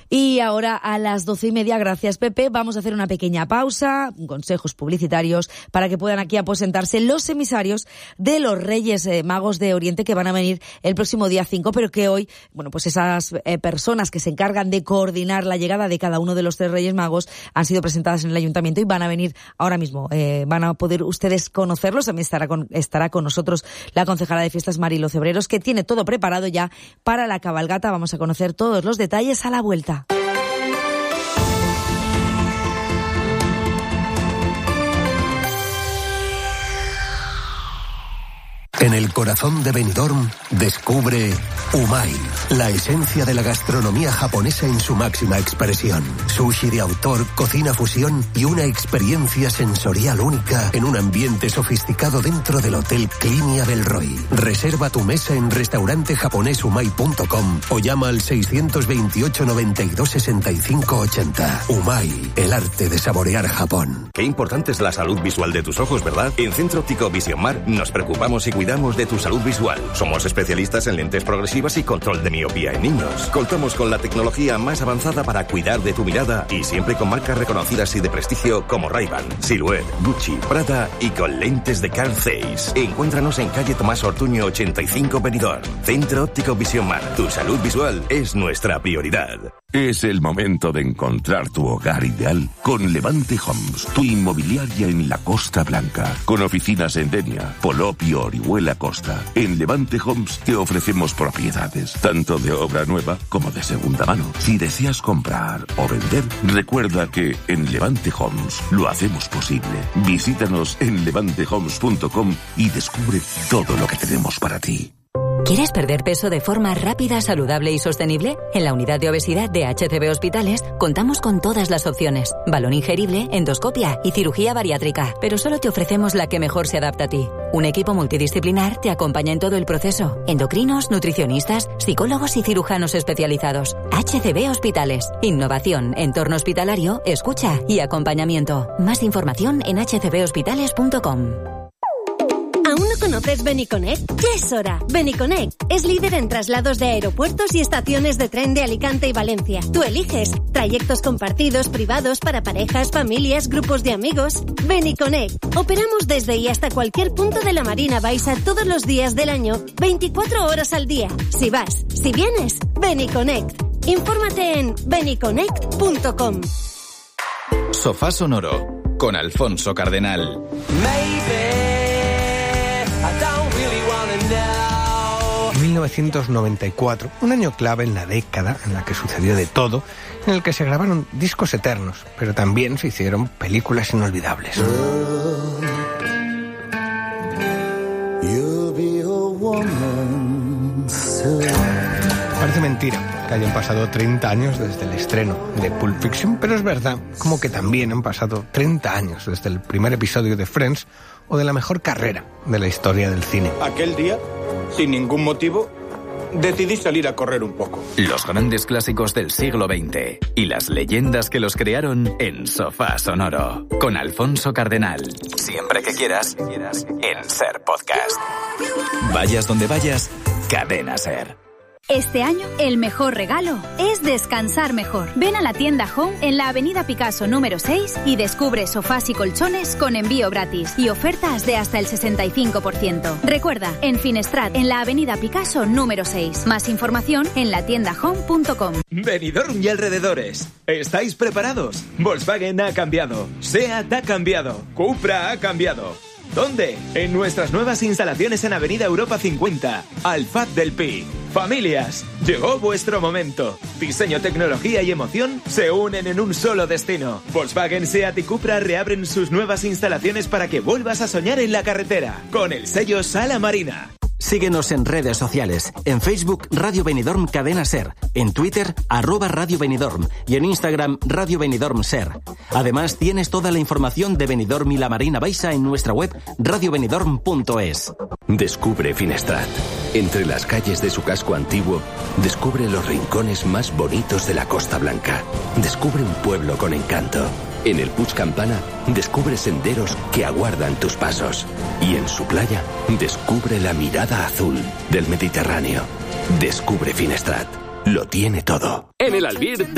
Y ahora a las 12:30, gracias Pepe, vamos a hacer una pequeña pausa, consejos publicitarios, para que puedan aquí aposentarse los emisarios de los Reyes Magos de Oriente que van a venir el próximo día 5, pero que hoy, bueno, pues esas personas que se encargan de coordinar la llegada de cada uno de los 3 Reyes Magos han sido presentadas en el Ayuntamiento y van a venir ahora mismo. Van a poder ustedes conocerlos. También estará con nosotros la concejala de Fiestas, Marilo Cebreros, que tiene todo preparado ya para la cabalgata. Vamos a conocer todos los detalles a la vuelta. En el corazón de Benidorm, descubre Umai, la esencia de la gastronomía japonesa en su máxima expresión. Sushi de autor, cocina fusión y una experiencia sensorial única en un ambiente sofisticado dentro del Hotel Clinia del Roy. Reserva tu mesa en restaurantejaponesumai.com o llama al 628 92 65 80. Umai, el arte de saborear Japón. Qué importante es la salud visual de tus ojos, ¿verdad? En Centro Óptico Vision Mar nos preocupamos y cuidamos de tu salud visual. Somos especialistas en lentes progresivas y control de miopía en niños. Contamos con la tecnología más avanzada para cuidar de tu mirada y siempre con marcas reconocidas y de prestigio como Ray-Ban, Silhouette, Gucci, Prada y con lentes de Carl Zeiss. Encuéntranos en calle Tomás Ortuño 85 Benidorm. Centro Óptico Vision Mar. Tu salud visual es nuestra prioridad. Es el momento de encontrar tu hogar ideal con Levante Homes, tu inmobiliaria en la Costa Blanca, con oficinas en Denia, Polop y Orihuela Costa. En Levante Homes te ofrecemos propiedades, tanto de obra nueva como de segunda mano. Si deseas comprar o vender, recuerda que en Levante Homes lo hacemos posible. Visítanos en levantehomes.com y descubre todo lo que tenemos para ti. ¿Quieres perder peso de forma rápida, saludable y sostenible? En la unidad de obesidad de HCB Hospitales contamos con todas las opciones. Balón ingerible, endoscopia y cirugía bariátrica. Pero solo te ofrecemos la que mejor se adapta a ti. Un equipo multidisciplinar te acompaña en todo el proceso. Endocrinos, nutricionistas, psicólogos y cirujanos especializados. HCB Hospitales. Innovación, entorno hospitalario, escucha y acompañamiento. Más información en hcbhospitales.com. ¿Aún no conoces Beniconnect? ¡Ya es hora! Beniconnect es líder en traslados de aeropuertos y estaciones de tren de Alicante y Valencia. Tú eliges trayectos compartidos, privados, para parejas, familias, grupos de amigos. Beniconnect. Operamos desde y hasta cualquier punto de la Marina Baixa todos los días del año, 24 horas al día. Si vas, si vienes, Beniconnect. Infórmate en beniconnect.com. Sofá Sonoro con Alfonso Cardenal. 1994, un año clave en la década en la que sucedió de todo, en el que se grabaron discos eternos, pero también se hicieron películas inolvidables. Parece mentira que hayan pasado 30 años desde el estreno de Pulp Fiction, pero es verdad, como que también han pasado 30 años desde el primer episodio de Friends o de la mejor carrera de la historia del cine. Aquel día, sin ningún motivo, decidí salir a correr un poco. Los grandes clásicos del siglo XX y las leyendas que los crearon en Sofá Sonoro con Alfonso Cardenal. Siempre que quieras, en Ser Podcast. Vayas donde vayas, Cadena Ser. Este año, el mejor regalo es descansar mejor. Ven a la tienda Home en la Avenida Picasso número 6 y descubre sofás y colchones con envío gratis y ofertas de hasta el 65%. Recuerda, en Finestrat, en la Avenida Picasso número 6. Más información en latiendahome.com. Benidorm y alrededores. ¿Estáis preparados? Volkswagen ha cambiado. SEAT ha cambiado. Cupra ha cambiado. ¿Dónde? En nuestras nuevas instalaciones en Avenida Europa 50, Alfaz del Pi. Familias, llegó vuestro momento. Diseño, tecnología y emoción se unen en un solo destino. Volkswagen, SEAT y Cupra reabren sus nuevas instalaciones para que vuelvas a soñar en la carretera, con el sello Sala Marina. Síguenos en redes sociales. En Facebook, Radio Benidorm Cadena Ser. En Twitter, @Radio Benidorm. Y en Instagram, Radio Benidorm Ser. Además, tienes toda la información de Benidorm y la Marina Baixa en nuestra web radiobenidorm.es. Descubre Finestrat. Entre las calles de su casco antiguo, descubre los rincones más bonitos de la Costa Blanca. Descubre un pueblo con encanto. En el Puig Campana, descubre senderos que aguardan tus pasos. Y en su playa, descubre la mirada azul del Mediterráneo. Descubre Finestrat. Lo tiene todo. En el Albir